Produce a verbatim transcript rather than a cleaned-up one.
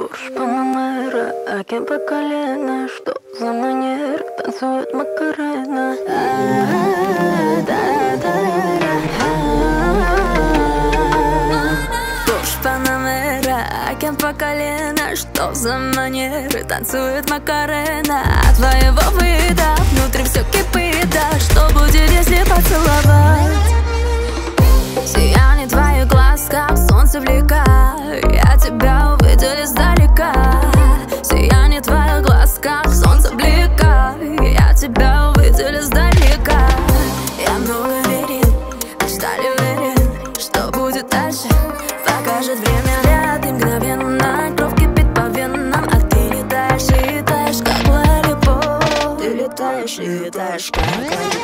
Порш Панамера, океан по колено. Что за манер, танцует Макарена. Порш Панамера, океан по колено. Что за манеры, танцует Макарена. От твоего вида внутри все кипит. Да что будет, если поцеловать? Сияние твоих глаз, как солнце в лика. Я тебя увидел издалека. Сияние твоих глаз, как солнце в лика. Я тебя увидел издалека. Я много верен, стали уверен, что будет дальше, покажет время. Ряд мгновенно, кровь кипит по венам. А ты летаешь и летаешь, как лолипоп. Ты летаешь и летаешь, как